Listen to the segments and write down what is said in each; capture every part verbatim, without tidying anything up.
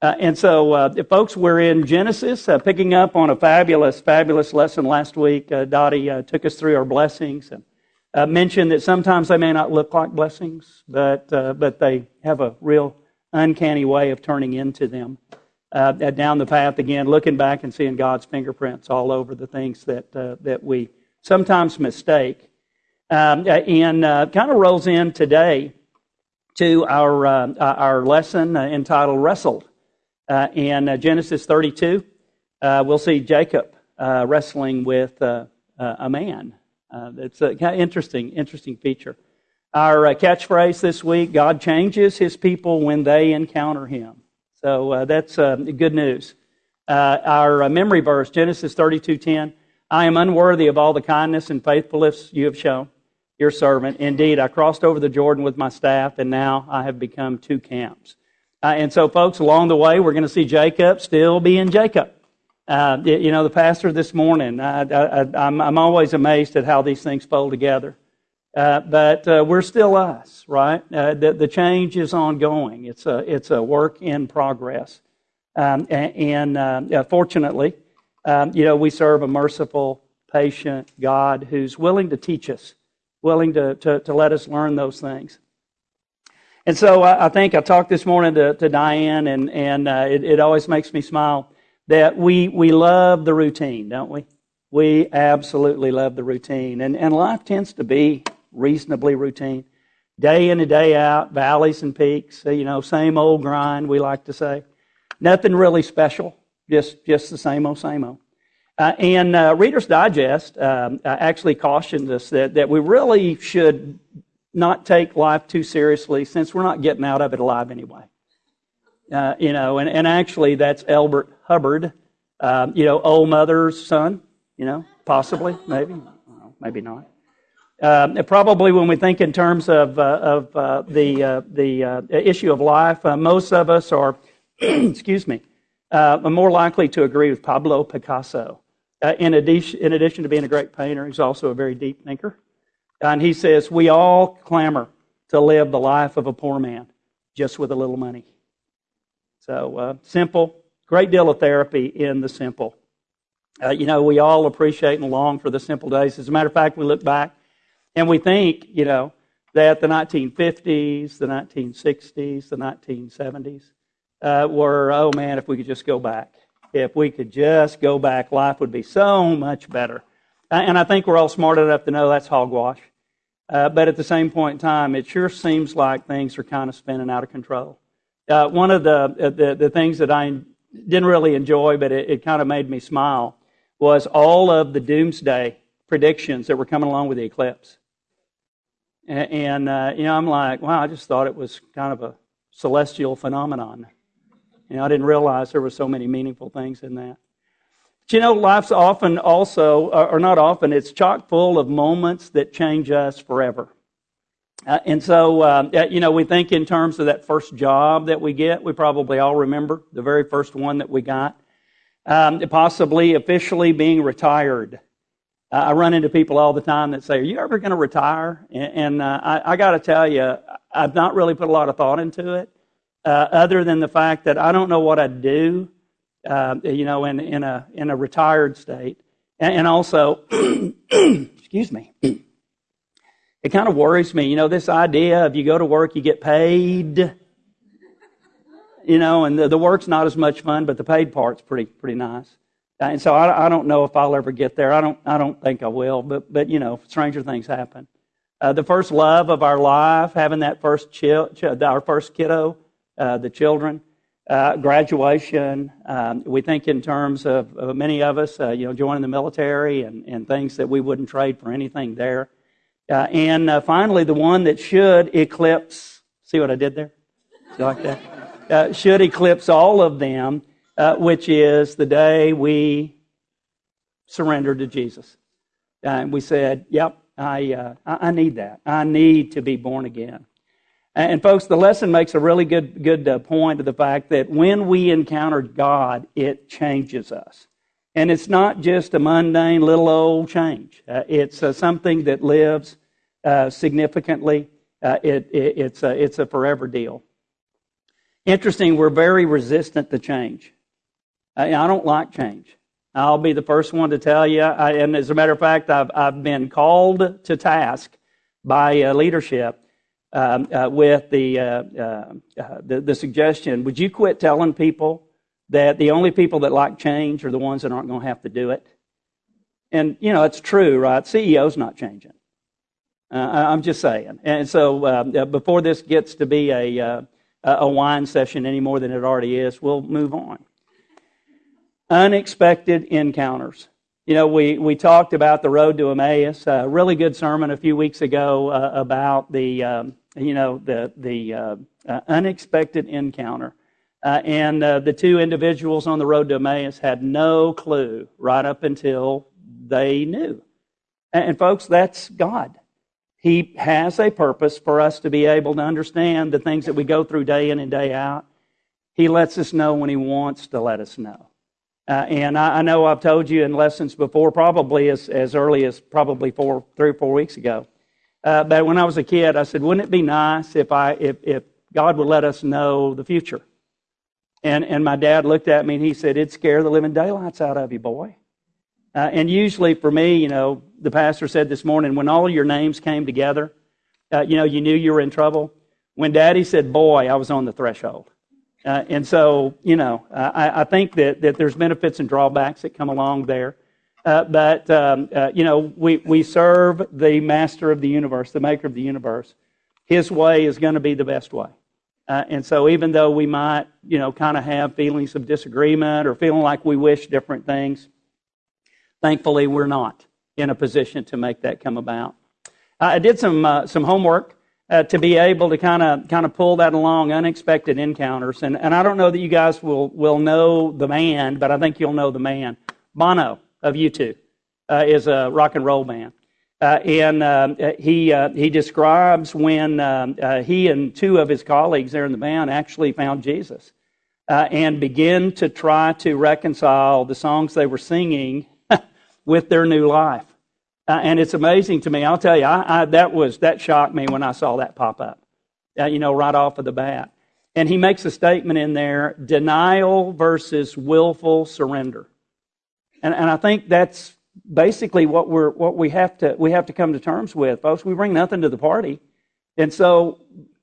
Uh, and so, uh, folks, we're in Genesis, uh, picking up on a fabulous, fabulous lesson last week. Uh, Dottie uh, took us through our blessings and uh, mentioned that sometimes they may not look like blessings, but uh, but they have a real uncanny way of turning into them. Uh, down the path again, looking back and seeing God's fingerprints all over the things that uh, that we sometimes mistake. Um, and uh, kind of rolls in today to our uh, our lesson uh, entitled "Wrestled." Uh, in uh, Genesis thirty-two, uh, we'll see Jacob uh, wrestling with uh, uh, a man. Uh, it's a kind of interesting, interesting feature. Our uh, catchphrase this week: God changes His people when they encounter Him. So uh, that's uh, good news. Uh, our uh, memory verse, Genesis thirty-two ten: I am unworthy of all the kindness and faithfulness you have shown your servant. Indeed, I crossed over the Jordan with my staff, and now I have become two camps. Uh, and so, folks, along the way, we're going to see Jacob still being Jacob. Uh, you know, the pastor this morning, I, I, I'm, I'm always amazed at how these things fold together. Uh, but uh, we're still us, right? Uh, the, the change is ongoing. It's a, it's a work in progress. Um, and and uh, fortunately, um, you know, we serve a merciful, patient God who's willing to teach us, willing to, to, to let us learn those things. And so I think I talked this morning to, to Diane, and, and uh, it, it always makes me smile that we we love the routine, don't we? We absolutely love the routine. And, and life tends to be reasonably routine. Day in and day out, valleys and peaks, you know, same old grind, we like to say. Nothing really special, just, just the same old, same old. Uh, and uh, Reader's Digest um, actually cautioned us that, that we really should not take life too seriously, since we're not getting out of it alive anyway. Uh, you know, and, and actually that's Elbert Hubbard, um, you know, old mother's son, you know, possibly, maybe, well, maybe not. Uh, probably when we think in terms of uh, of uh, the uh, the uh, issue of life, uh, most of us are, excuse me, uh, more likely to agree with Pablo Picasso. Uh, in addition, in addition to being a great painter, he's also a very deep thinker. And he says, we all clamor to live the life of a poor man, just with a little money. So, uh, simple, great deal of therapy in the simple. Uh, you know, we all appreciate and long for the simple days. As a matter of fact, we look back and we think, you know, that the nineteen fifties, the nineteen sixties, the nineteen seventies uh, were, oh man, if we could just go back. If we could just go back, life would be so much better. And I think we're all smart enough to know that's hogwash. Uh, but at the same point in time, it sure seems like things are kind of spinning out of control. Uh, one of the, the the things that I didn't really enjoy, but it, it kind of made me smile, was all of the doomsday predictions that were coming along with the eclipse. And, and uh, you know, I'm like, wow, I just thought it was kind of a celestial phenomenon. You know, I didn't realize there were so many meaningful things in that. But you know, life's often also, or not often, it's chock full of moments that change us forever. Uh, and so, uh, you know, we think in terms of that first job that we get. We probably all remember the very first one that we got. Um, possibly officially being retired. Uh, I run into people all the time that say, are you ever going to retire? And, and uh, I, I got to tell you, I've not really put a lot of thought into it, uh, other than the fact that I don't know what I'd do. Uh, you know, in, in a in a retired state, and, and also, excuse me, it kind of worries me. You know, this idea of you go to work, you get paid. You know, and the, the work's not as much fun, but the paid part's pretty pretty nice. And so I, I don't know if I'll ever get there. I don't I don't think I will. But but you know, stranger things happen. Uh, the first love of our life, having that first child, our first kiddo, uh, the children. Uh, graduation, um, we think in terms of, of many of us, uh, you know, joining the military and, and things that we wouldn't trade for anything there. Uh, and uh, finally, the one that should eclipse, see what I did there? You like that? Uh, should eclipse all of them, uh, which is the day we surrendered to Jesus. Uh, and we said, yep, I, uh, I need that. I need to be born again. And folks, the lesson makes a really good good uh, point of the fact that when we encounter God, it changes us. And it's not just a mundane little old change. Uh, it's uh, something that lives uh, significantly. Uh, it, it, it's, a, it's a forever deal. Interesting, we're very resistant to change. I, I don't like change. I'll be the first one to tell you. I, and as a matter of fact, I've, I've been called to task by uh, leadership um, uh, with the, uh, uh, uh, the the suggestion, would you quit telling people that the only people that like change are the ones that aren't going to have to do it? And, you know, it's true, right? C E O's not changing. Uh, I'm just saying. And so uh, before this gets to be a, uh, a wine session any more than it already is, we'll move on. Unexpected encounters. You know, we, we talked about the road to Emmaus, a really good sermon a few weeks ago uh, about the, um, you know, the, the uh, uh, unexpected encounter. Uh, and uh, the two individuals on the road to Emmaus had no clue right up until they knew. And, and folks, that's God. He has a purpose for us to be able to understand the things that we go through day in and day out. He lets us know when He wants to let us know. Uh, and I, I know I've told you in lessons before, probably as, as early as probably four, three or four weeks ago. Uh, but when I was a kid, I said, wouldn't it be nice if I if, if God would let us know the future? And and my dad looked at me and he said, it'd scare the living daylights out of you, boy. Uh, and usually for me, you know, the pastor said this morning, when all your names came together, uh, you know, you knew you were in trouble. When Daddy said, boy, I was on the threshold. Uh, and so, you know, I, I think that, that there's benefits and drawbacks that come along there. Uh, but, um, uh, you know, we, we serve the master of the universe, the maker of the universe. His way is going to be the best way. Uh, and so even though we might, you know, kind of have feelings of disagreement or feeling like we wish different things, thankfully we're not in a position to make that come about. I did some uh, some homework uh, to be able to kind of kind of pull that along, unexpected encounters. And, and I don't know that you guys will, will know the man, but I think you'll know the man. Bono of U two uh, is a rock and roll band. Uh, and uh, he uh, he describes when um, uh, he and two of his colleagues there in the band actually found Jesus uh, and began to try to reconcile the songs they were singing with their new life. Uh, and it's amazing to me. I'll tell you, I, I, that was that shocked me when I saw that pop up, uh, you know, right off of the bat. And he makes a statement in there, denial versus willful surrender. And, and I think that's basically what we're what we have to we have to come to terms with, folks. We bring nothing to the party, and so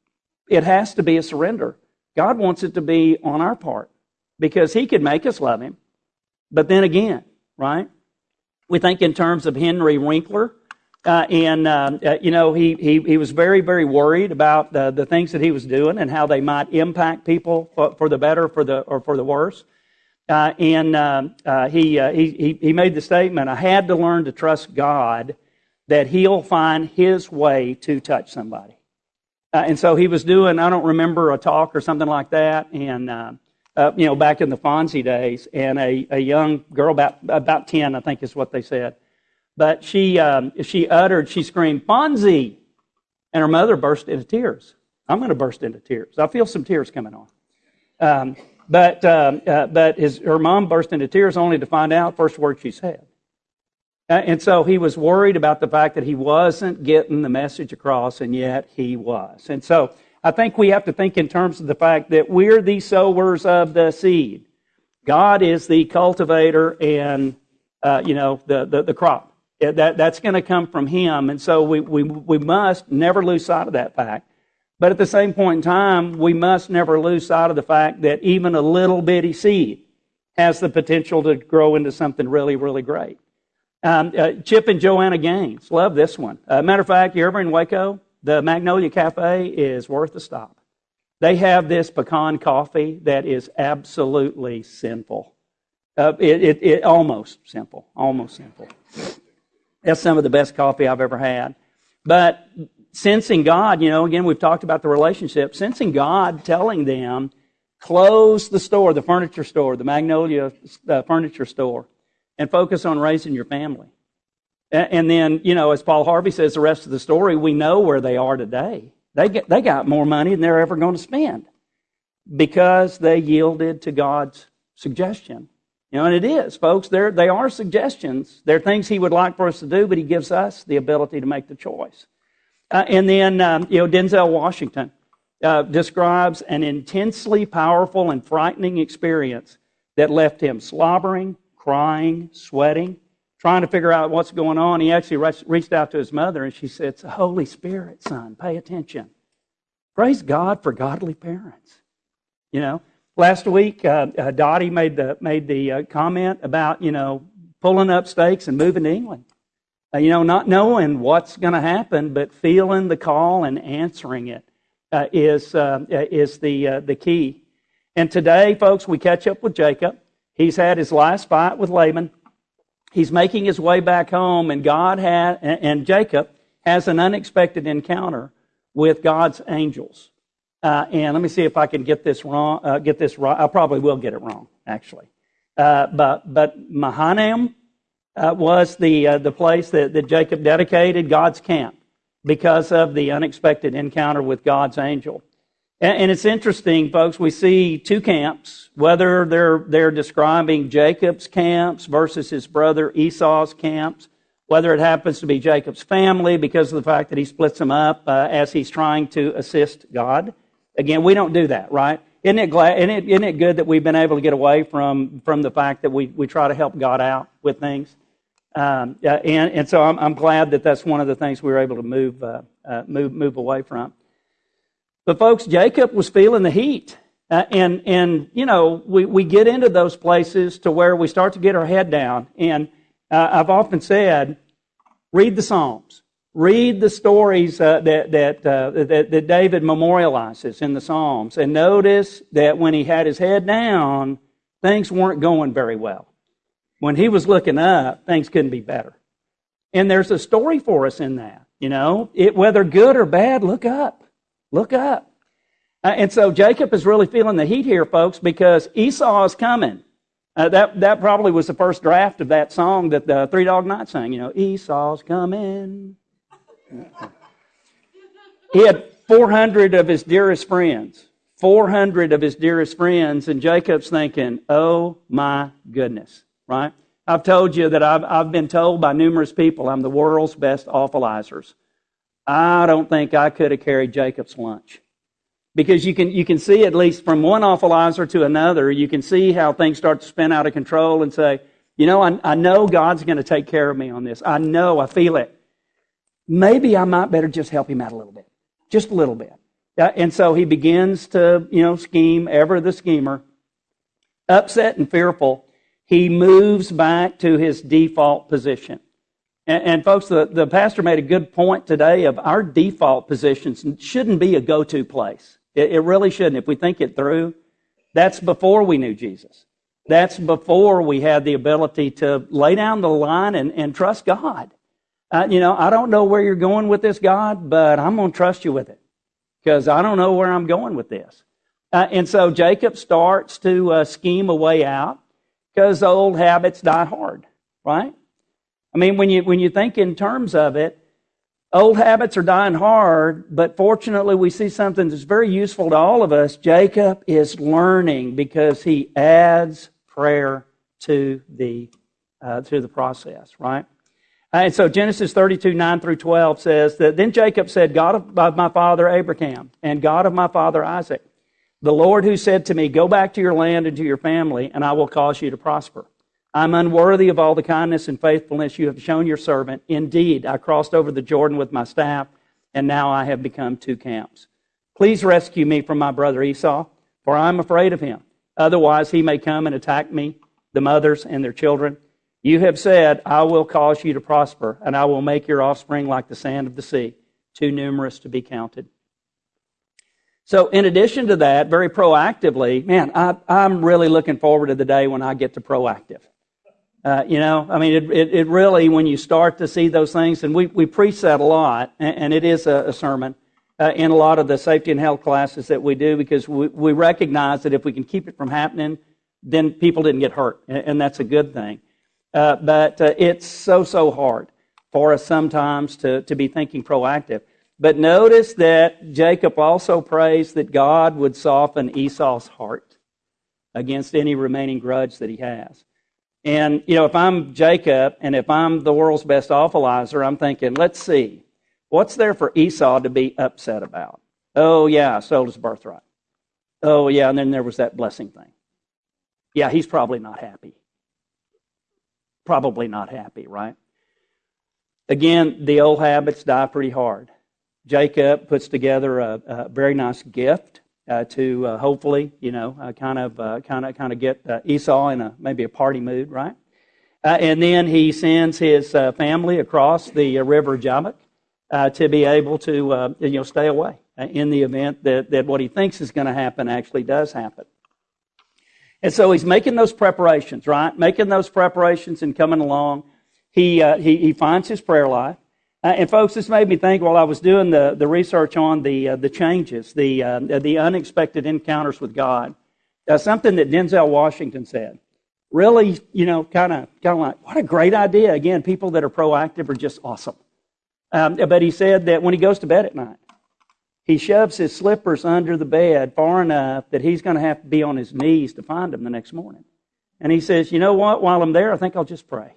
it has to be a surrender. God wants it to be on our part because He could make us love Him, but then again, right? We think in terms of Henry Winkler, uh, and uh, uh, you know he, he he was very very worried about the, the things that he was doing and how they might impact people for, for the better, for the or for the worse. Uh, and uh, uh, he, uh, he he made the statement, I had to learn to trust God that He'll find His way to touch somebody. Uh, and so he was doing, I don't remember, a talk or something like that, and uh, uh, you know, back in the Fonzie days, and a, a young girl, about about ten, I think is what they said, but she um, she uttered, she screamed, Fonzie! And her mother burst into tears. I'm going to burst into tears. I feel some tears coming on. Um, But um, uh, but his her mom burst into tears only to find out first word she said. Uh, and so he was worried about the fact that he wasn't getting the message across, and yet he was. And so I think we have to think in terms of the fact that we're the sowers of the seed. God is the cultivator and, uh, you know, the, the, the crop. That, that's going to come from Him. And so we, we, we must never lose sight of that fact. But at the same point in time, we must never lose sight of the fact that even a little bitty seed has the potential to grow into something really, really great. Um, uh, Chip and Joanna Gaines, love this one. Uh, matter of fact, you're ever in Waco, the Magnolia Cafe is worth a stop. They have this pecan coffee that is absolutely sinful. Uh, it, it, it almost simple, almost simple. That's some of the best coffee I've ever had. But sensing God, you know, again, we've talked about the relationship. Sensing God telling them, close the store, the furniture store, the Magnolia uh, furniture store, and focus on raising your family. And, and then, you know, as Paul Harvey says, the rest of the story, we know where they are today. They get, they got more money than they're ever going to spend because they yielded to God's suggestion. You know, and it is, folks, they're, they are suggestions. They're things He would like for us to do, but He gives us the ability to make the choice. Uh, and then, um, you know, Denzel Washington, uh, describes an intensely powerful and frightening experience that left him slobbering, crying, sweating, trying to figure out what's going on. He actually reached out to his mother, and she said, "It's the Holy Spirit, son. Pay attention." Praise God for godly parents. You know, last week, uh, uh, Dottie made the made the uh, comment about, you know, pulling up stakes and moving to England. Uh, you know, not knowing what's going to happen, but feeling the call and answering it uh, is uh, is the uh, the key. And today, folks, we catch up with Jacob. He's had his last fight with Laban. He's making his way back home, and God had and Jacob has an unexpected encounter with God's angels. Uh, and let me see if I can get this wrong. Uh, get this right. I probably will get it wrong, actually. Uh, but but Mahanaim uh, was the uh, the place that, that Jacob dedicated God's camp because of the unexpected encounter with God's angel. And, and it's interesting, folks. We see two camps, whether they're they're describing Jacob's camps versus his brother Esau's camps. Whether it happens to be Jacob's family because of the fact that he splits them up uh, as he's trying to assist God. Again, we don't do that, right? Isn't it, glad, isn't, it, isn't it good that we've been able to get away from, from the fact that we, we try to help God out with things? Um, uh, and, and so I'm, I'm glad that that's one of the things we were able to move, uh, uh, move, move away from. But folks, Jacob was feeling the heat. Uh, and, and, you know, we, we get into those places to where we start to get our head down. And uh, I've often said, read the Psalms. Read the stories uh, that that, uh, that that David memorializes in the Psalms, and notice that when he had his head down, things weren't going very well. When he was looking up, things couldn't be better. And there's a story for us in that. You know, it, whether good or bad, look up, look up. Uh, and so Jacob is really feeling the heat here, folks, because Esau is coming. Uh, that that probably was the first draft of that song that the Three Dog Night sang. You know, Esau's coming. He had four hundred of his dearest friends, four hundred of his dearest friends, and Jacob's thinking, oh my goodness, right? I've told you that I've, I've been told by numerous people I'm the world's best awfulizers. I don't think I could have carried Jacob's lunch. Because you can you can see, at least from one awfulizer to another, you can see how things start to spin out of control and say, you know, I, I know God's going to take care of me on this. I know, I feel it. Maybe I might better just help him out a little bit. Just a little bit. Uh, and so he begins to, you know, scheme, ever the schemer. Upset and fearful, he moves back to his default position. And, and folks, the, the pastor made a good point today of our default positions shouldn't be a go-to place. It, it really shouldn't. If we think it through, that's before we knew Jesus. That's before we had the ability to lay down the line and, and trust God. Uh, you know, I don't know where you're going with this, God, but I'm going to trust you with it because I don't know where I'm going with this. Uh, and so Jacob starts to uh, scheme a way out because old habits die hard, right? I mean, when you when you think in terms of it, old habits are dying hard, but fortunately we see something that's very useful to all of us. Jacob is learning because he adds prayer to the uh, to the process, right? And so Genesis thirty-two, nine through twelve says that then Jacob said, God of my father Abraham and God of my father Isaac, the Lord who said to me, go back to your land and to your family, and I will cause you to prosper. I'm unworthy of all the kindness and faithfulness you have shown your servant. Indeed, I crossed over the Jordan with my staff, and now I have become two camps. Please rescue me from my brother Esau, for I am afraid of him. Otherwise he may come and attack me, the mothers and their children. You have said, I will cause you to prosper, and I will make your offspring like the sand of the sea, too numerous to be counted. So in addition to that, very proactively, man, I, I'm really looking forward to the day when I get to proactive. Uh, you know, I mean, it, it, it really, when you start to see those things, and we, we preach that a lot, and, and it is a, a sermon uh, in a lot of the safety and health classes that we do, because we, we recognize that if we can keep it from happening, then people didn't get hurt, and, and that's a good thing. Uh, but uh, it's so, so hard for us sometimes to, to be thinking proactive. But notice that Jacob also prays that God would soften Esau's heart against any remaining grudge that he has. And, you know, if I'm Jacob and if I'm the world's best awfulizer, I'm thinking, let's see, what's there for Esau to be upset about? Oh, yeah, I sold his birthright. Oh, yeah, and then there was that blessing thing. Yeah, he's probably not happy. Probably not happy, right? Again, the old habits die pretty hard. Jacob puts together a, a very nice gift uh, to uh, hopefully, you know, uh, kind of, uh, kind of, kind of get uh, Esau in a maybe a party mood, right? Uh, and then he sends his uh, family across the uh, river Jabbok uh, to be able to, uh, you know, stay away uh, in the event that that what he thinks is going to happen actually does happen. And so he's making those preparations, right? Making those preparations and coming along. He uh, he, he finds his prayer life. Uh, and folks, this made me think while I was doing the, the research on the uh, the changes, the uh, the unexpected encounters with God. Uh, something that Denzel Washington said. Really, you know, kind of kind of like, what a great idea. Again, people that are proactive are just awesome. Um, but he said that when he goes to bed at night, he shoves his slippers under the bed far enough that he's going to have to be on his knees to find them the next morning. And he says, you know what, while I'm there, I think I'll just pray.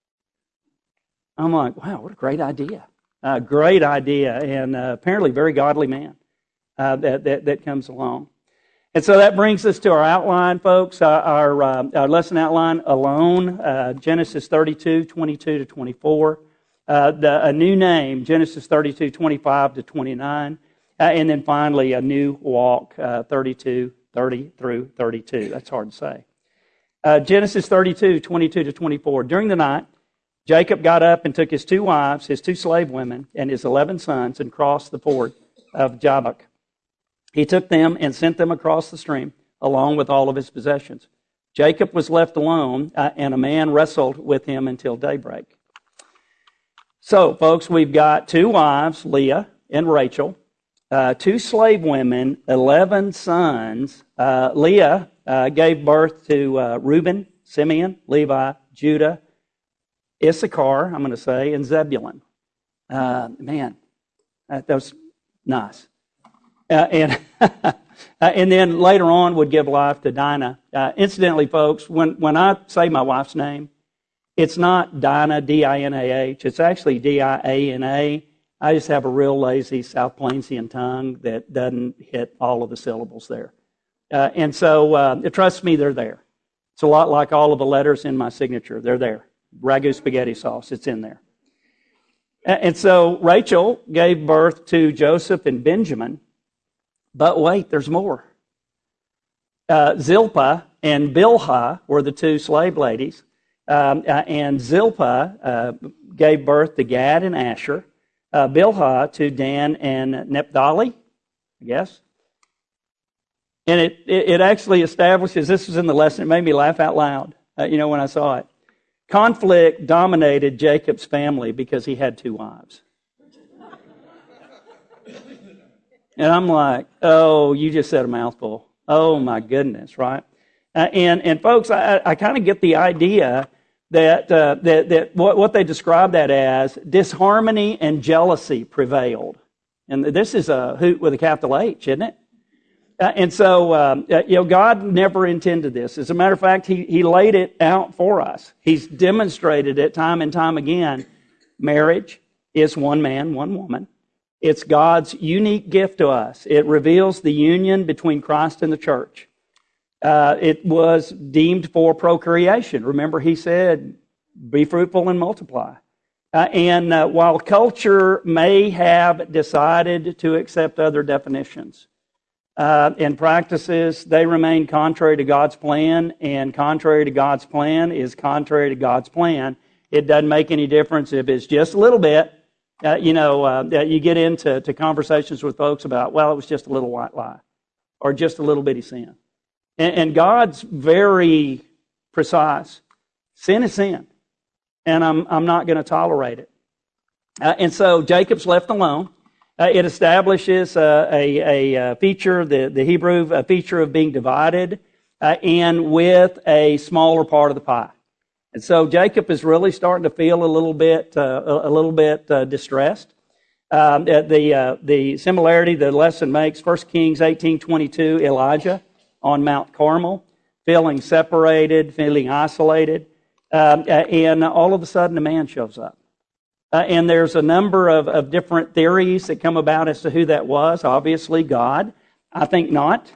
I'm like, wow, what a great idea. Uh, great idea, and uh, apparently very godly man uh, that, that, that comes along. And so that brings us to our outline, folks, uh, our, uh, our lesson outline alone, uh, Genesis thirty-two, twenty-two to twenty-four. Uh, the, a new name, Genesis thirty-two, twenty-five to twenty-nine. Uh, and then finally, a new walk, uh, thirty-two, thirty through thirty-two. That's hard to say. Uh, Genesis thirty-two, twenty-two to twenty-four. During the night, Jacob got up and took his two wives, his two slave women, and his eleven sons and crossed the ford of Jabbok. He took them and sent them across the stream, along with all of his possessions. Jacob was left alone, uh, and a man wrestled with him until daybreak. So, folks, we've got two wives, Leah and Rachel, uh, two slave women, eleven sons. Uh, Leah uh, gave birth to uh, Reuben, Simeon, Levi, Judah, Issachar, I'm going to say, and Zebulun. Uh, man, that was nice. Uh, and uh, and then later on would give life to Dinah. Uh, incidentally, folks, when, when I say my wife's name, it's not Dinah, D I N A H. It's actually D I A N A. I just have a real lazy South Plainsian tongue that doesn't hit all of the syllables there. Uh, and so, uh, trust me, they're there. It's a lot like all of the letters in my signature. They're there. Ragu spaghetti sauce, it's in there. And so Rachel gave birth to Joseph and Benjamin. But wait, there's more. Uh, Zilpah and Bilhah were the two slave ladies. Um, uh, and Zilpah uh, gave birth to Gad and Asher. Uh, Bilhah to Dan and Naphtali, I guess. And it, it, it actually establishes, this was in the lesson, it made me laugh out loud, uh, you know, when I saw it. Conflict dominated Jacob's family because he had two wives. And I'm like, oh, you just said a mouthful. Oh, my goodness, right? Uh, and, and folks, I, I kind of get the idea that, uh, that, that what, what they describe that as, disharmony and jealousy prevailed. And this is a hoot with a capital H, isn't it? Uh, and so, um, uh, you know, God never intended this. As a matter of fact, he, he laid it out for us. He's demonstrated it time and time again. Marriage is one man, one woman. It's God's unique gift to us. It reveals the union between Christ and the church. Uh, it was deemed for procreation. Remember, he said, be fruitful and multiply. Uh, and uh, while culture may have decided to accept other definitions uh, and practices, they remain contrary to God's plan, and contrary to God's plan is contrary to God's plan. It doesn't make any difference if it's just a little bit. Uh, you know, uh, you get into to conversations with folks about, well, it was just a little white lie or just a little bitty sin. And, and God's very precise. Sin is sin, and I'm I'm not going to tolerate it. Uh, and so Jacob's left alone. Uh, it establishes uh, a, a feature, the, the Hebrew a feature of being divided uh, and with a smaller part of the pie. And so Jacob is really starting to feel a little bit, uh, a little bit uh, distressed. Um, the uh, the similarity the lesson makes, First Kings eighteen twenty-two, Elijah on Mount Carmel, feeling separated, feeling isolated, um, and all of a sudden a man shows up. Uh, and there's a number of, of different theories that come about as to who that was. Obviously, God. I think not,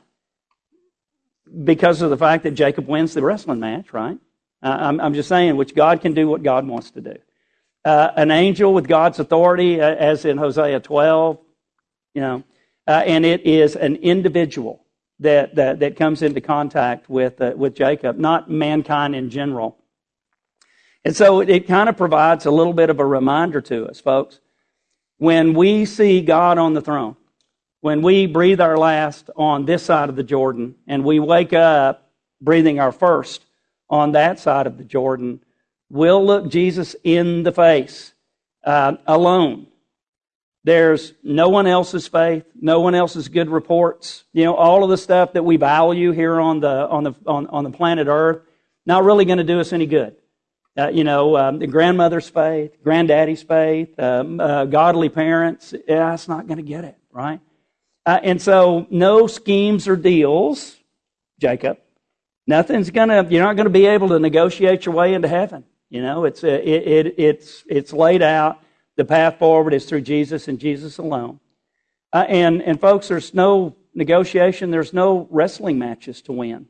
because of the fact that Jacob wins the wrestling match, right? Uh, I'm, I'm just saying, which God can do what God wants to do. Uh, an angel with God's authority, uh, as in Hosea twelve, you know, uh, and it is an individual that that, that comes into contact with uh, with Jacob, not mankind in general. And so it kind of provides a little bit of a reminder to us, folks. When we see God on the throne, when we breathe our last on this side of the Jordan, and we wake up breathing our first on that side of the Jordan, we'll look Jesus in the face uh, alone. There's no one else's faith, no one else's good reports. You know, all of the stuff that we value here on the on the on, on the planet Earth, not really going to do us any good. Uh, you know, um, the grandmother's faith, granddaddy's faith, um, uh, godly parents, yeah, it's not going to get it, right? Uh, and so, no schemes or deals, Jacob. Nothing's going to, you're not going to be able to negotiate your way into heaven. You know, it's, uh, it, it, it's, it's laid out. The path forward is through Jesus and Jesus alone. Uh, and, and folks, there's no negotiation, there's no wrestling matches to win.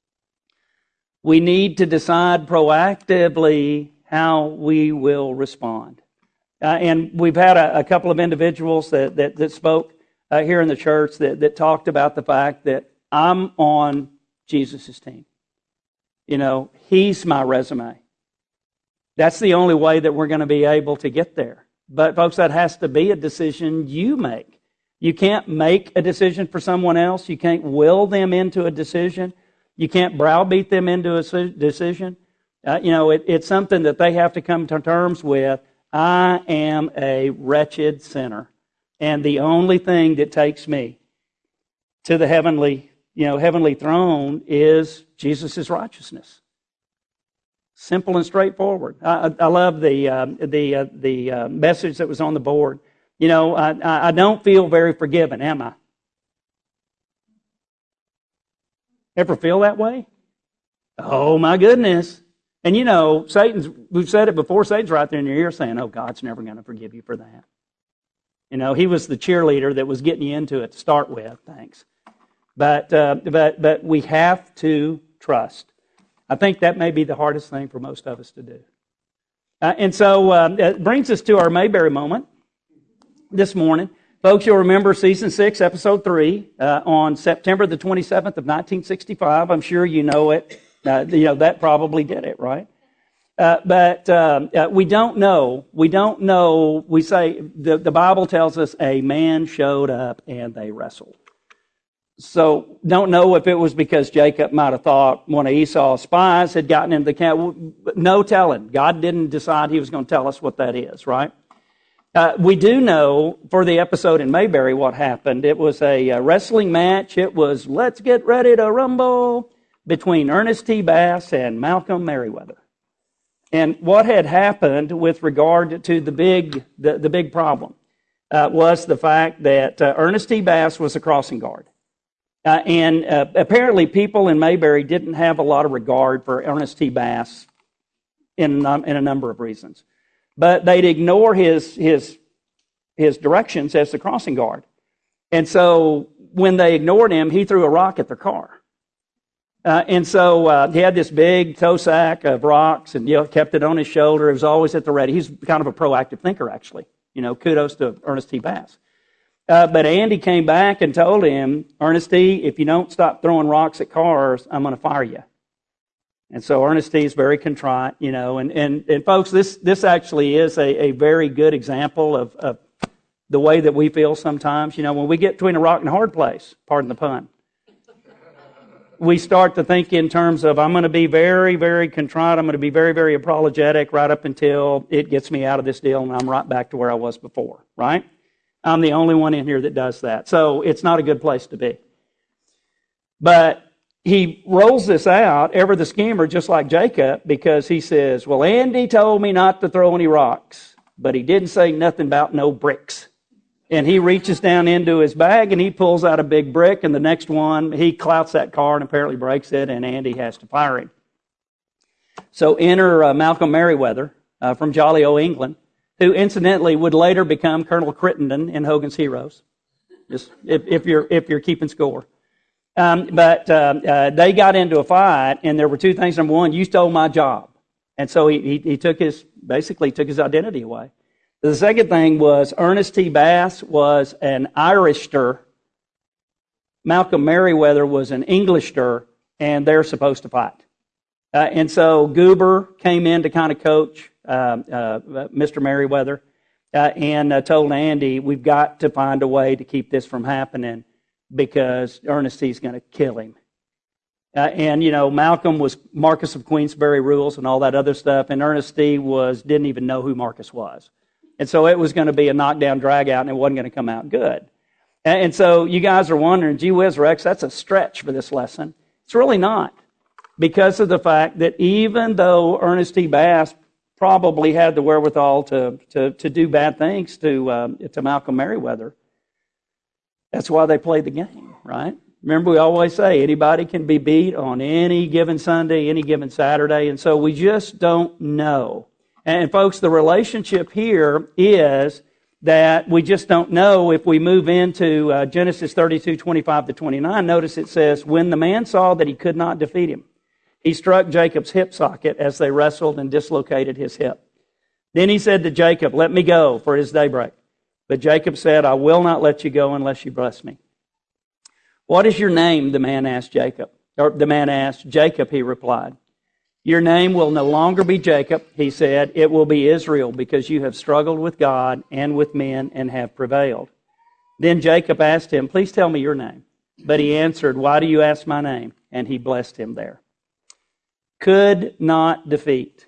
We need to decide proactively how we will respond. Uh, and we've had a, a couple of individuals that, that, that spoke uh, here in the church that, that talked about the fact that I'm on Jesus' team. You know, he's my resume. That's the only way that we're going to be able to get there. But folks, that has to be a decision you make. You can't make a decision for someone else. You can't will them into a decision. You can't browbeat them into a decision. Uh, you know, it, it's something that they have to come to terms with. I am a wretched sinner, and the only thing that takes me to the heavenly, you know, heavenly throne is Jesus' righteousness. Simple and straightforward. I, I love the uh, the uh, the uh, message that was on the board. You know, I, I don't feel very forgiven, am I? Ever feel that way? Oh, my goodness. And you know, Satan's, we've said it before, Satan's right there in your ear saying, oh, God's never going to forgive you for that. You know, he was the cheerleader that was getting you into it to start with, thanks. But, uh, but, but we have to trust. I think that may be the hardest thing for most of us to do. Uh, and so uh, it brings us to our Mayberry moment this morning. Folks, you'll remember Season six, Episode three, uh, on September the twenty-seventh of nineteen sixty-five. I'm sure you know it. Uh, you know, that probably did it, right? Uh, but um, uh, we don't know. We don't know. We say, the, the Bible tells us a man showed up and they wrestled. So don't know if it was because Jacob might have thought one of Esau's spies had gotten into the camp. No telling. God didn't decide he was going to tell us what that is, right? Uh, we do know for the episode in Mayberry what happened. It was a, a wrestling match. It was let's get ready to rumble between Ernest T. Bass and Malcolm Merriweather. And what had happened with regard to the big the, the big problem uh, was the fact that uh, Ernest T. Bass was a crossing guard. Uh, and uh, apparently people in Mayberry didn't have a lot of regard for Ernest T. Bass in, um, in a number of reasons. But they'd ignore his his his directions as the crossing guard. And so when they ignored him, he threw a rock at their car. Uh, and so uh, he had this big tow sack of rocks and you know, kept it on his shoulder. He was always at the ready. He's kind of a proactive thinker, actually. You know, kudos to Ernest T. Bass. Uh, but Andy came back and told him, Ernest T., if you don't stop throwing rocks at cars, I'm going to fire you. And so Ernest T. is very contrite, you know, and, and, and folks, this, this actually is a, a very good example of, of the way that we feel sometimes. You know, when we get between a rock and a hard place, pardon the pun, we start to think in terms of, I'm going to be very, very contrite, I'm going to be very, very apologetic right up until it gets me out of this deal and I'm right back to where I was before, right? I'm the only one in here that does that. So it's not a good place to be. But he rolls this out, ever the schemer, just like Jacob, because he says, well, Andy told me not to throw any rocks, but he didn't say nothing about no bricks. And he reaches down into his bag and he pulls out a big brick, and the next one, he clouts that car and apparently breaks it, and Andy has to fire him. So enter uh, Malcolm Merriweather uh, from jolly old England, who incidentally would later become Colonel Crittenden in Hogan's Heroes, just if, if you're if you're keeping score. Um, but uh, uh, they got into a fight, and there were two things. Number one, you stole my job, and so he, he he took his basically took his identity away. The second thing was Ernest T. Bass was an Irishster. Malcolm Merriweather was an Englishster, and they're supposed to fight. Uh, and so Goober came in to kind of coach uh, uh, Mister Merriweather uh, and uh, told Andy, we've got to find a way to keep this from happening because Ernest T's going to kill him. Uh, and, you know, Malcolm was Marcus of Queensberry rules and all that other stuff, and Ernest T was didn't even know who Marcus was. And so it was going to be a knockdown, drag out, and it wasn't going to come out good. And, and so you guys are wondering, gee whiz, Rex, that's a stretch for this lesson. It's really not. Because of the fact that even though Ernest T. Bass probably had the wherewithal to, to, to do bad things to, uh, to Malcolm Merriweather, that's why they played the game, right? Remember, we always say anybody can be beat on any given Sunday, any given Saturday, and so we just don't know. And folks, the relationship here is that we just don't know. If we move into uh, Genesis thirty-two, twenty-five to twenty-nine, notice it says, when the man saw that he could not defeat him, he struck Jacob's hip socket as they wrestled and dislocated his hip. Then he said to Jacob, let me go, for it is daybreak. But Jacob said, I will not let you go unless you bless me. What is your name? The man asked Jacob. Or the man asked Jacob, he replied. Your name will no longer be Jacob, he said. It will be Israel, because you have struggled with God and with men and have prevailed. Then Jacob asked him, please tell me your name. But he answered, why do you ask my name? And he blessed him there. Could not defeat.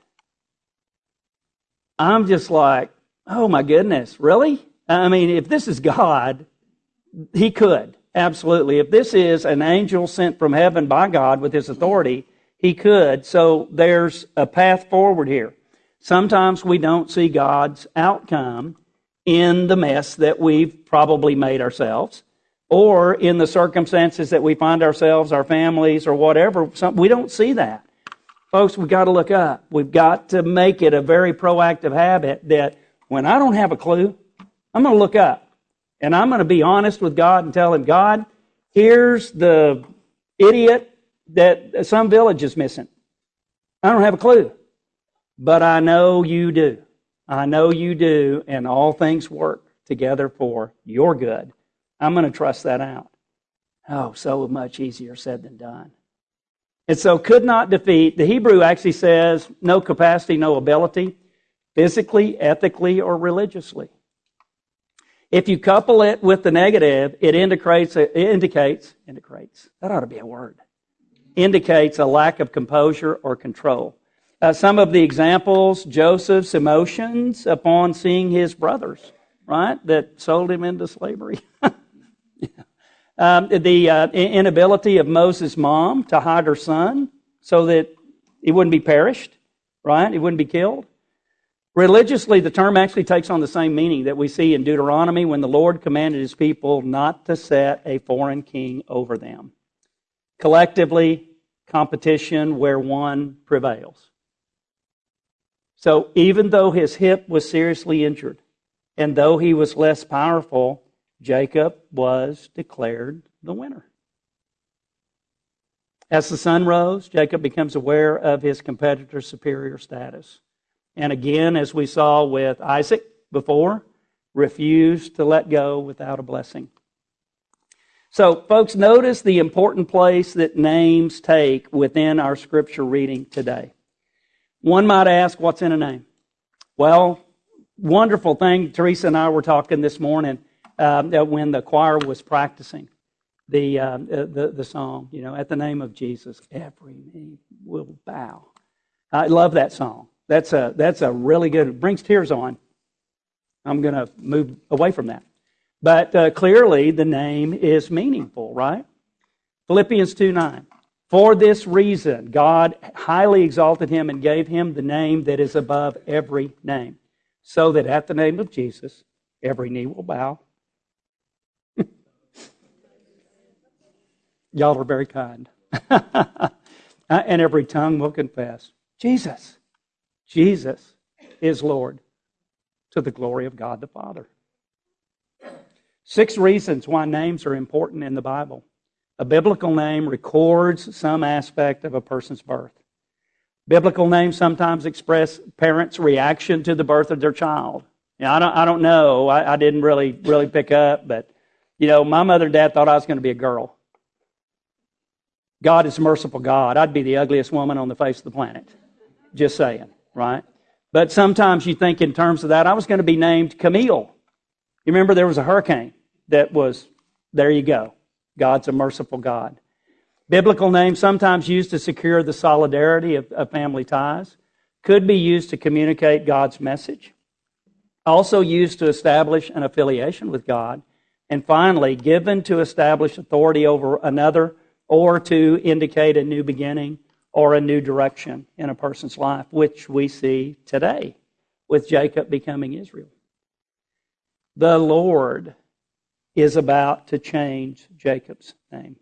I'm just like, oh my goodness, really? I mean, if this is God, he could, absolutely. If this is an angel sent from heaven by God with his authority, he could. So there's a path forward here. Sometimes we don't see God's outcome in the mess that we've probably made ourselves, or in the circumstances that we find ourselves, our families, or whatever. We don't see that. Folks, we've got to look up. We've got to make it a very proactive habit that when I don't have a clue, I'm going to look up. And I'm going to be honest with God and tell him, God, here's the idiot that some village is missing. I don't have a clue. But I know you do. I know you do, and all things work together for your good. I'm going to trust that out. Oh, so much easier said than done. And so could not defeat. The Hebrew actually says no capacity, no ability, physically, ethically, or religiously. If you couple it with the negative, it indicates, it indicates, indicates, that ought to be a word, indicates a lack of composure or control. Uh, some of the examples, Joseph's emotions upon seeing his brothers, right, that sold him into slavery. yeah. Um, the uh, inability of Moses' mom to hide her son so that he wouldn't be perished, right? He wouldn't be killed. Religiously, the term actually takes on the same meaning that we see in Deuteronomy when the Lord commanded his people not to set a foreign king over them. Collectively, competition where one prevails. So even though his hip was seriously injured, and though he was less powerful, Jacob was declared the winner. As the sun rose, Jacob becomes aware of his competitor's superior status. And again, as we saw with Isaac before, refused to let go without a blessing. So, folks, notice the important place that names take within our scripture reading today. One might ask, what's in a name? Well, wonderful thing, Teresa and I were talking this morning uh, when the choir was practicing the, uh, the the song, you know, at the name of Jesus, every knee will bow. I love that song. That's a that's a really good, it brings tears on. I'm going to move away from that. But uh, clearly the name is meaningful, right? Philippians two nine. For this reason, God highly exalted him and gave him the name that is above every name, so that at the name of Jesus, every knee will bow. Y'all are very kind. And every tongue will confess, Jesus, Jesus is Lord. to the glory of God the Father. Six reasons why names are important in the Bible. A biblical name records some aspect of a person's birth. Biblical names sometimes express parents' reaction to the birth of their child. Now, I don't, I don't know. I, I didn't really, really pick up, but you know, my mother and dad thought I was going to be a girl. God is a merciful God. I'd be the ugliest woman on the face of the planet. Just saying, right? But sometimes you think in terms of that. I was going to be named Camille. You remember there was a hurricane that was, there you go. God's a merciful God. Biblical names sometimes used to secure the solidarity of, of family ties. Could be used to communicate God's message. Also used to establish an affiliation with God. And finally, given to establish authority over another or to indicate a new beginning or a new direction in a person's life, which we see today with Jacob becoming Israel. The Lord is about to change Jacob's name.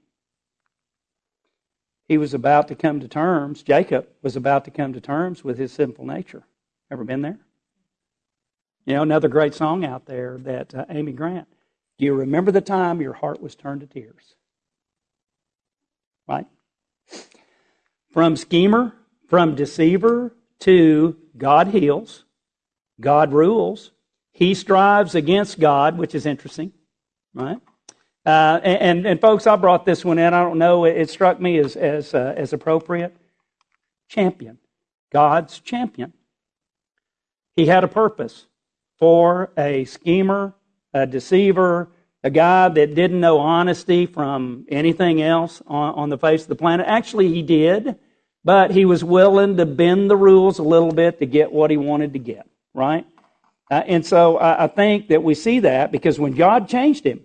He was about to come to terms, Jacob was about to come to terms with his sinful nature. Ever been there? You know, another great song out there that uh, Amy Grant, do you remember the time your heart was turned to tears? Right? From schemer, from deceiver to God heals, God rules. He strives against God, which is interesting, right? Uh, and, and folks, I brought this one in. I don't know. It, it struck me as as uh, as appropriate. Champion, God's champion. He had a purpose for a schemer, a deceiver, a guy that didn't know honesty from anything else on, on the face of the planet. Actually, he did, but he was willing to bend the rules a little bit to get what he wanted to get, right? Uh, and so I, I think that we see that because when God changed him,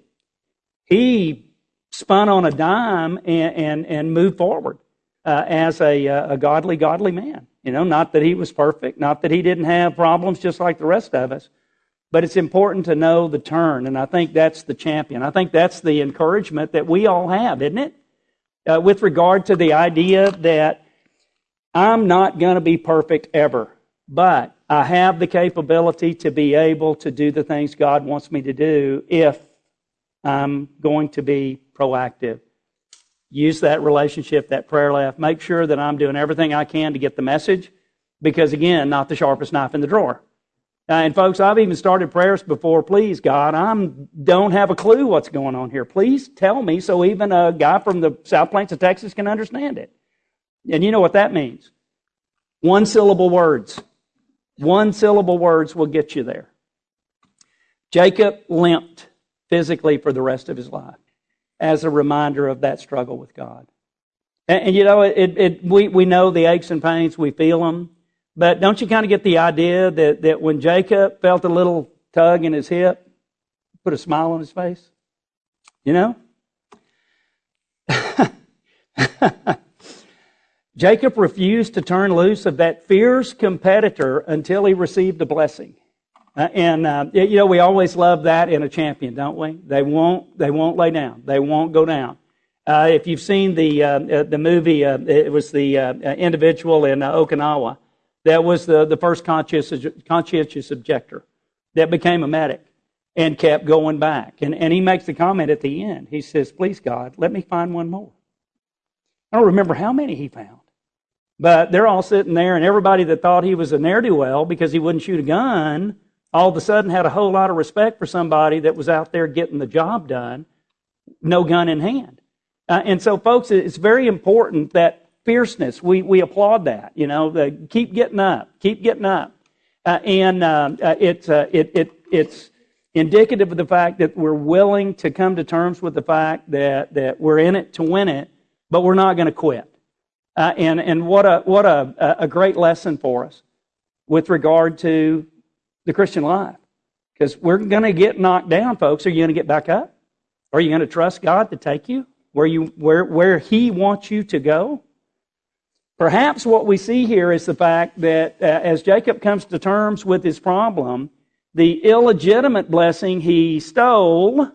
he spun on a dime and, and, and moved forward uh, as a, a godly, godly man. You know, not that he was perfect, not that he didn't have problems just like the rest of us, but it's important to know the turn, and I think that's the champion. I think that's the encouragement that we all have, isn't it? Uh, with regard to the idea that I'm not going to be perfect ever, but I have the capability to be able to do the things God wants me to do if I'm going to be proactive. Use that relationship, that prayer life. Make sure that I'm doing everything I can to get the message because, again, not the sharpest knife in the drawer. Uh, and, folks, I've even started prayers before. Please, God, I don't have a clue what's going on here. Please tell me so even a guy from the South Plains of Texas can understand it. And you know what that means. One-syllable words. One-syllable words will get you there. Jacob limped physically for the rest of his life as a reminder of that struggle with God. And, and you know, it, it, we, we know the aches and pains, we feel them, but don't you kind of get the idea that, that when Jacob felt a little tug in his hip, put a smile on his face? You know? Jacob refused to turn loose of that fierce competitor until he received a blessing. Uh, and, uh, you know, we always love that in a champion, don't we? They won't, they won't lay down. They won't go down. Uh, if you've seen the uh, uh, the movie, uh, it was the uh, individual in uh, Okinawa that was the, the first conscientious, conscientious objector that became a medic and kept going back. And, and he makes the comment at the end. He says, please, God, let me find one more. I don't remember how many he found. But they're all sitting there, and everybody that thought he was a ne'er-do-well because he wouldn't shoot a gun all of a sudden had a whole lot of respect for somebody that was out there getting the job done, no gun in hand. Uh, and so, folks, it's very important that fierceness, we, we applaud that, you know, the, keep getting up, keep getting up. Uh, and uh, uh, it, uh, it, it, it's indicative of the fact that we're willing to come to terms with the fact that, that we're in it to win it, but we're not going to quit. Uh, and, and what a, what a, a great lesson for us with regard to the Christian life. Because we're going to get knocked down, folks. Are you going to get back up? Are you going to trust God to take you where you where where He wants you to go? Perhaps what we see here is the fact that uh, as Jacob comes to terms with his problem, the illegitimate blessing he stole,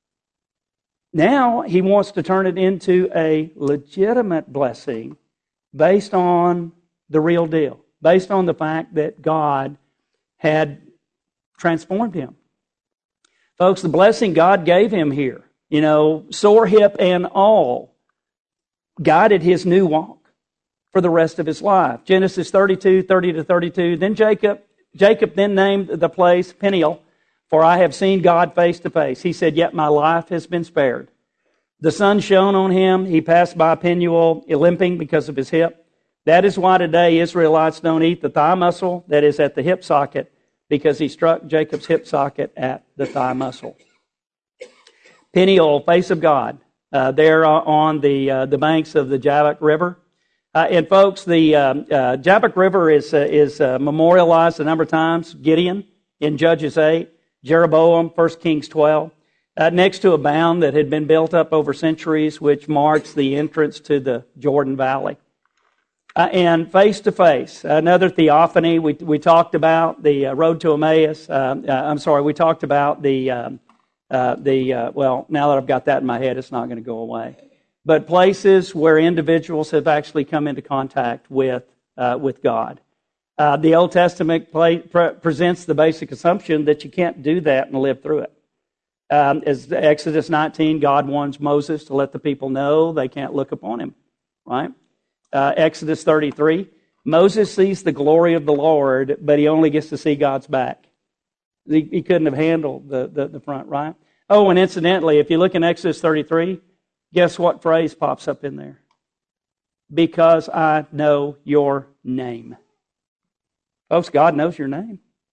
now he wants to turn it into a legitimate blessing based on the real deal, based on the fact that God had transformed him. Folks, the blessing God gave him here, you know, sore hip and all, guided his new walk for the rest of his life. Genesis thirty-two, thirty to thirty-two. Then Jacob, Jacob then named the place Peniel, for I have seen God face to face. He said, yet my life has been spared. The sun shone on him. He passed by Peniel, limping because of his hip. That is why today Israelites don't eat the thigh muscle that is at the hip socket, because he struck Jacob's hip socket at the thigh muscle. Peniel, face of God, uh, there on the uh, the banks of the Jabbok River. Uh, and folks, the um, uh, Jabbok River is uh, is uh, memorialized a number of times. Gideon in Judges eight, Jeroboam, First Kings twelve, uh, next to a bound that had been built up over centuries, which marks the entrance to the Jordan Valley. Uh, and face to face, another theophany. We we talked about the uh, road to Emmaus. Uh, uh, I'm sorry, we talked about the um, uh, the uh, well. Now that I've got that in my head, it's not going to go away. But places where individuals have actually come into contact with uh, with God. Uh, the Old Testament play, pre- presents the basic assumption that you can't do that and live through it. Um, as Exodus nineteen, God warns Moses to let the people know they can't look upon him. Right. Uh, Exodus thirty-three, Moses sees the glory of the Lord, but he only gets to see God's back. He, he couldn't have handled the, the, the front, right? Oh, and incidentally, if you look in Exodus thirty-three, guess what phrase pops up in there? Because I know your name. Folks, God knows your name.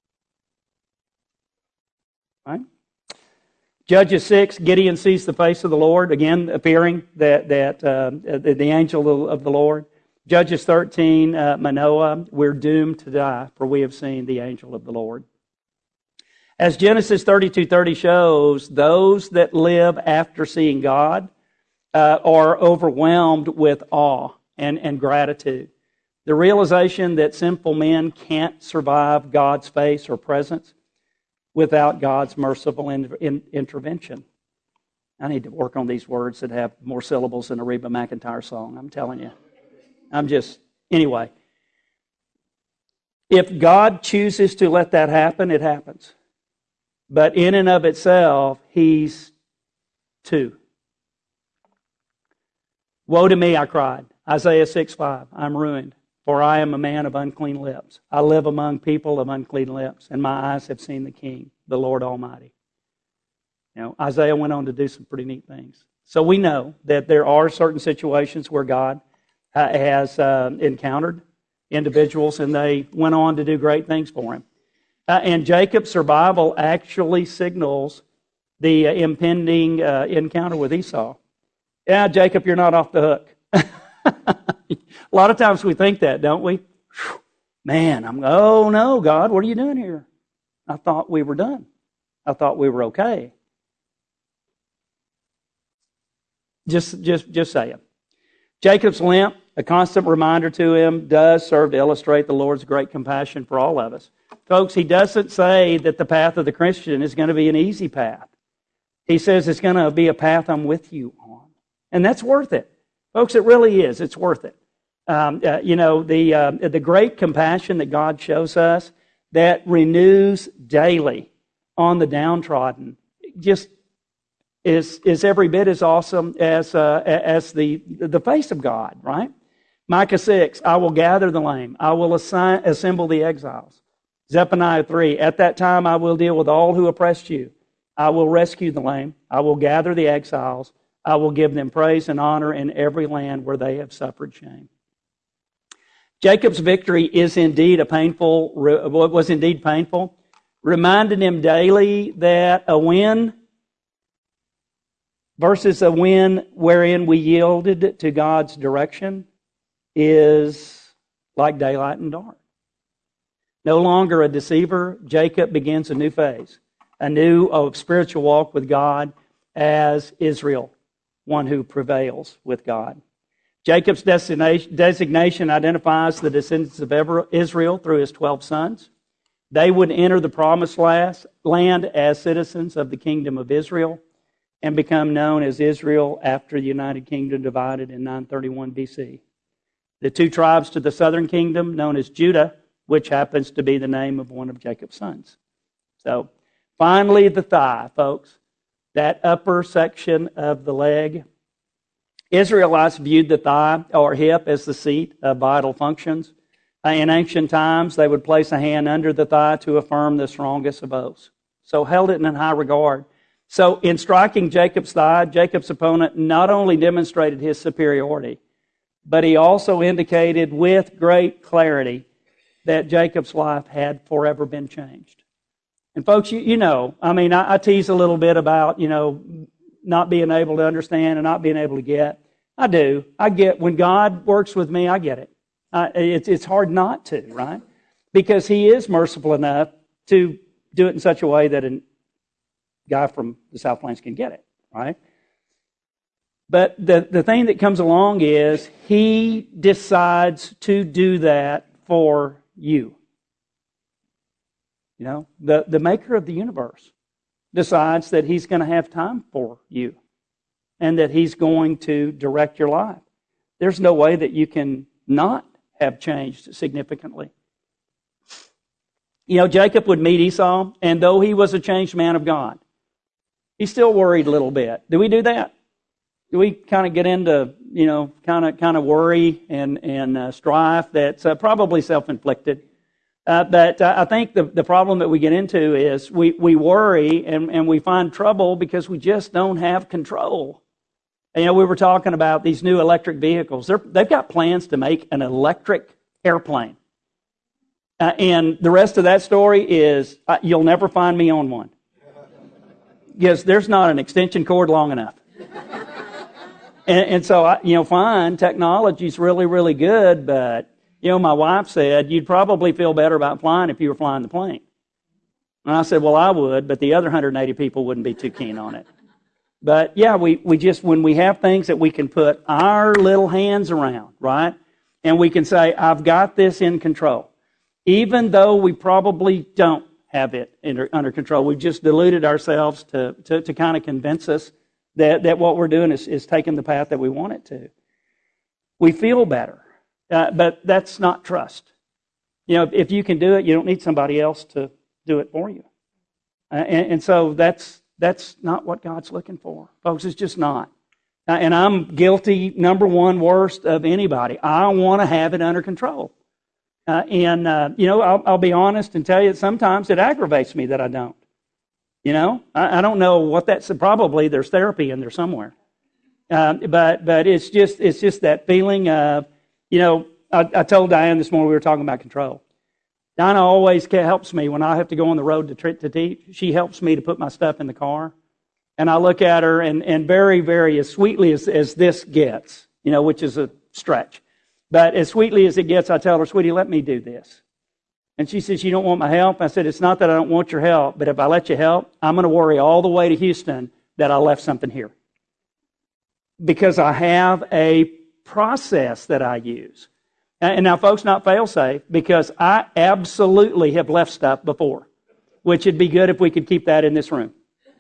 Right? Judges six, Gideon sees the face of the Lord, again appearing, that that uh, the, the angel of the Lord. Judges thirteen, uh, Manoah, we're doomed to die, for we have seen the angel of the Lord. As Genesis thirty-two thirty shows, those that live after seeing God uh, are overwhelmed with awe and, and gratitude. The realization that sinful men can't survive God's face or presence without God's merciful in, in, intervention. I need to work on these words that have more syllables than a Reba McEntire song, I'm telling you. I'm just, anyway. If God chooses to let that happen, it happens. But in and of itself, He's two. Woe to me, I cried. Isaiah six five, I'm ruined. For I am a man of unclean lips. I live among people of unclean lips, and my eyes have seen the King, the Lord Almighty. You know, Isaiah went on to do some pretty neat things. So we know that there are certain situations where God uh, has uh, encountered individuals, and they went on to do great things for Him. Uh, and Jacob's survival actually signals the uh, impending uh, encounter with Esau. Yeah, Jacob, you're not off the hook. A lot of times we think that, don't we? Man, I'm, oh no, God, what are you doing here? I thought we were done. I thought we were okay. Just, just, just saying. Jacob's limp, a constant reminder to him, does serve to illustrate the Lord's great compassion for all of us. Folks, He doesn't say that the path of the Christian is going to be an easy path. He says it's going to be a path I'm with you on. And that's worth it. Folks, it really is. It's worth it. Um, uh, you know, the uh, the great compassion that God shows us that renews daily on the downtrodden just is is every bit as awesome as uh, as the the face of God, right? Micah six, I will gather the lame. I will assign, assemble the exiles. Zephaniah three, at that time I will deal with all who oppressed you. I will rescue the lame. I will gather the exiles. I will give them praise and honor in every land where they have suffered shame. Jacob's victory is indeed a painful, was indeed painful, reminding him daily that a win versus a win wherein we yielded to God's direction is like daylight and dark. No longer a deceiver, Jacob begins a new phase, a new uh, spiritual walk with God as Israel, one who prevails with God. Jacob's designation identifies the descendants of Israel through his twelve sons. They would enter the promised land as citizens of the kingdom of Israel and become known as Israel after the United Kingdom divided in nine thirty-one B C. The two tribes to the southern kingdom, known as Judah, which happens to be the name of one of Jacob's sons. So, finally, the thigh, folks. That upper section of the leg. Israelites viewed the thigh or hip as the seat of vital functions. Uh, in ancient times, they would place a hand under the thigh to affirm the strongest of oaths. So held it in high regard. So in striking Jacob's thigh, Jacob's opponent not only demonstrated his superiority, but he also indicated with great clarity that Jacob's life had forever been changed. And folks, you, you know, I mean, I, I tease a little bit about, you know, not being able to understand and not being able to get. I do. I get, when God works with me, I get it. Uh, it's, it's hard not to, right? Because He is merciful enough to do it in such a way that a guy from the South Plains can get it, right? But the, the thing that comes along is He decides to do that for you. You know, the, the maker of the universe decides that He's going to have time for you and that He's going to direct your life. There's no way that you can not have changed significantly. You know, Jacob would meet Esau, and though he was a changed man of God, he still worried a little bit. Do we do that? Do we kind of get into, you know, kind of kind of worry and, and uh, strife that's uh, probably self-inflicted? Uh, but uh, I think the, the problem that we get into is we, we worry and, and we find trouble because we just don't have control. And, you know, we were talking about these new electric vehicles. They're, they've got plans to make an electric airplane. Uh, and the rest of that story is uh, you'll never find me on one. Because there's not an extension cord long enough. and, and so, I, you know, fine, technology's really, really good, but you know, my wife said, you'd probably feel better about flying if you were flying the plane. And I said, well, I would, but the other one hundred eighty people wouldn't be too keen on it. But yeah, we, we just, when we have things that we can put our little hands around, right? And we can say, I've got this in control. Even though we probably don't have it under, under control. We've just deluded ourselves to, to, to kind of convince us that, that what we're doing is, is taking the path that we want it to. We feel better. Uh, but that's not trust. You know, if you can do it, you don't need somebody else to do it for you. Uh, and, and so that's that's not what God's looking for. Folks, it's just not. Uh, and I'm guilty, number one, worst of anybody. I want to have it under control. Uh, and, uh, you know, I'll, I'll be honest and tell you that sometimes it aggravates me that I don't. You know, I, I don't know what that's, probably there's therapy in there somewhere. Uh, but but it's just it's just that feeling of, you know, I, I told Diane this morning, we were talking about control. Diana always helps me when I have to go on the road to, to teach. She helps me to put my stuff in the car. And I look at her, and, and very, very, as sweetly as, as this gets, you know, which is a stretch. But as sweetly as it gets, I tell her, sweetie, let me do this. And she says, you don't want my help? I said, it's not that I don't want your help, but if I let you help, I'm going to worry all the way to Houston that I left something here. Because I have a process that I use. And now, folks, not fail-safe, because I absolutely have left stuff before, which would be good if we could keep that in this room.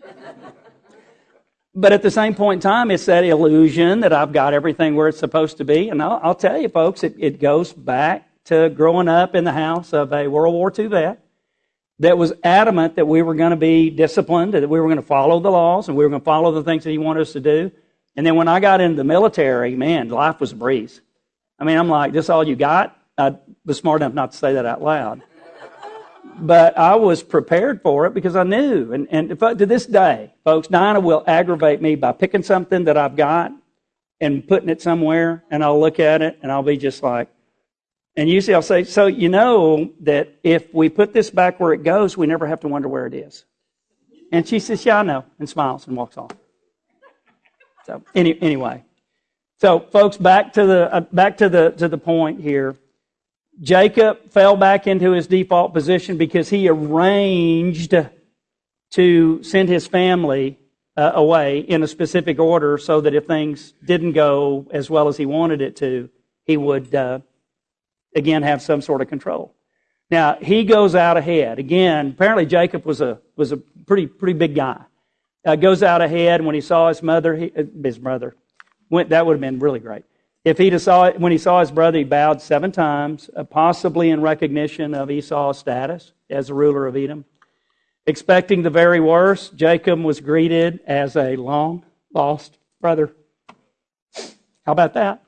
But at the same point in time, it's that illusion that I've got everything where it's supposed to be. And I'll, I'll tell you, folks, it, it goes back to growing up in the house of a World War Two vet that was adamant that we were going to be disciplined, that we were going to follow the laws, and we were going to follow the things that he wanted us to do. And then when I got into the military, man, life was a breeze. I mean, I'm like, this all you got? I was smart enough not to say that out loud. But I was prepared for it because I knew. And, and to this day, folks, Dinah will aggravate me by picking something that I've got and putting it somewhere, and I'll look at it, and I'll be just like, and usually I'll say, so you know that if we put this back where it goes, we never have to wonder where it is. And she says, yeah, I know, and smiles and walks off. So any, anyway, so folks, back to the uh, back to the to the point here. Jacob fell back into his default position because he arranged to send his family uh, away in a specific order, so that if things didn't go as well as he wanted it to, he would uh, again have some sort of control. Now he goes out ahead again. Apparently, Jacob was a was a pretty pretty big guy. Uh, goes out ahead. When he saw his mother, he, his brother, went. That would have been really great. If he saw it, when he saw his brother, he bowed seven times, uh, possibly in recognition of Esau's status as the ruler of Edom. Expecting the very worst, Jacob was greeted as a long-lost brother. How about that?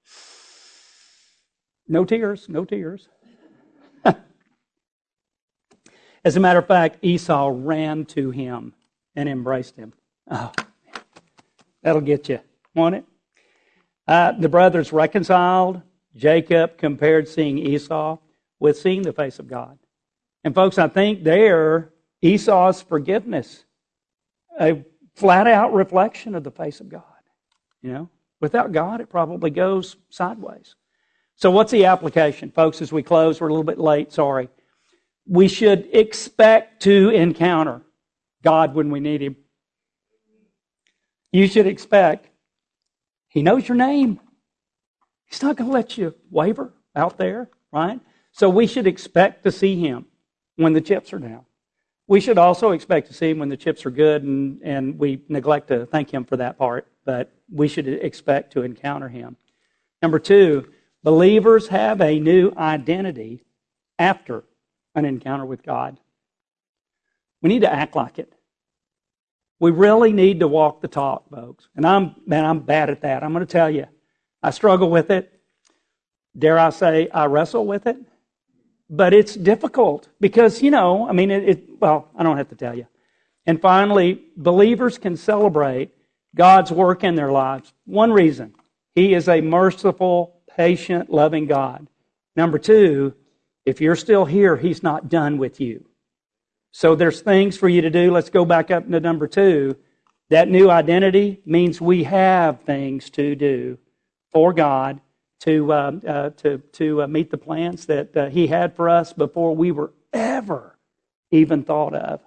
No tears, no tears. As a matter of fact, Esau ran to him and embraced him. Oh, that'll get you, won't it? Uh, the brothers reconciled. Jacob compared seeing Esau with seeing the face of God. And folks, I think there, Esau's forgiveness, a flat-out reflection of the face of God. You know, without God, it probably goes sideways. So what's the application? Folks, as we close, we're a little bit late, sorry. We should expect to encounter God when we need Him. You should expect. He knows your name. He's not going to let you waver out there, right? So we should expect to see Him when the chips are down. We should also expect to see Him when the chips are good, and, and we neglect to thank Him for that part, but we should expect to encounter Him. Number two, believers have a new identity after an encounter with God. We need to act like it. We really need to walk the talk, folks. And I'm, man, I'm bad at that. I'm going to tell you. I struggle with it. Dare I say, I wrestle with it. But it's difficult because, you know, I mean, it, it well, I don't have to tell you. And finally, believers can celebrate God's work in their lives. One reason, He is a merciful, patient, loving God. Number two, if you're still here, He's not done with you. So there's things for you to do. Let's go back up to number two. That new identity means we have things to do for God to uh, uh, to to uh, meet the plans that uh, He had for us before we were ever even thought of.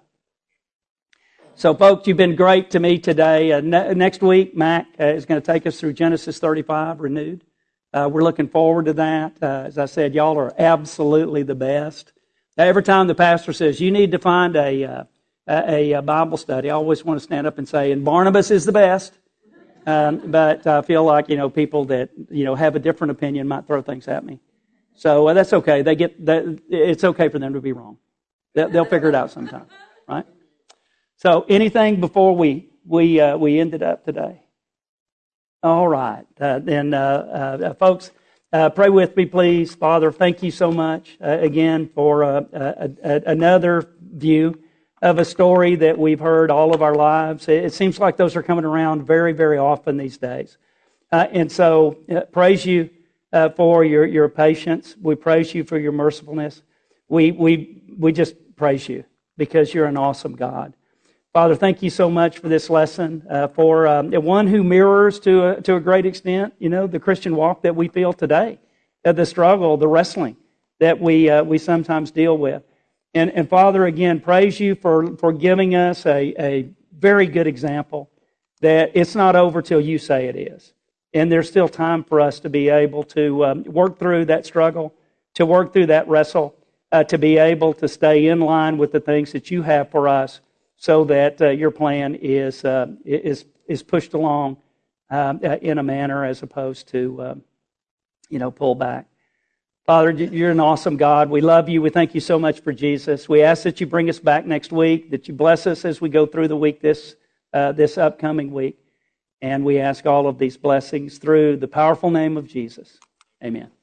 So, folks, you've been great to me today. Uh, ne- next week, Mac uh, is going to take us through Genesis thirty-five, renewed. Uh, we're looking forward to that. Uh, as I said, y'all are absolutely the best. Every time the pastor says, you need to find a, uh, a, a Bible study, I always want to stand up and say, and Barnabas is the best. Um, but I feel like, you know, people that, you know, have a different opinion might throw things at me. So uh, that's okay. They get that, it's okay for them to be wrong. They'll, they'll figure it out sometime, right? So anything before we we uh, we ended up today? All right. Uh, then, uh, uh, folks, uh, pray with me, please. Father, thank you so much uh, again for uh, uh, uh, another view of a story that we've heard all of our lives. It seems like those are coming around very, very often these days. Uh, and so, uh, praise you uh, for your, your patience. We praise you for your mercifulness. We we we just praise you because you're an awesome God. Father, thank you so much for this lesson, uh, for um, one who mirrors to a, to a great extent, you know, the Christian walk that we feel today, uh, the struggle, the wrestling that we uh, we sometimes deal with. And, and Father, again, praise you for, for giving us a, a very good example that it's not over till you say it is. And there's still time for us to be able to um, work through that struggle, to work through that wrestle, uh, to be able to stay in line with the things that you have for us, so that uh, your plan is uh, is is pushed along um, in a manner as opposed to um, you know pull back. Father, you're an awesome God. We love you. We thank you so much for Jesus. We ask that you bring us back next week, that you bless us as we go through the week this uh, this upcoming week, and we ask all of these blessings through the powerful name of Jesus. Amen.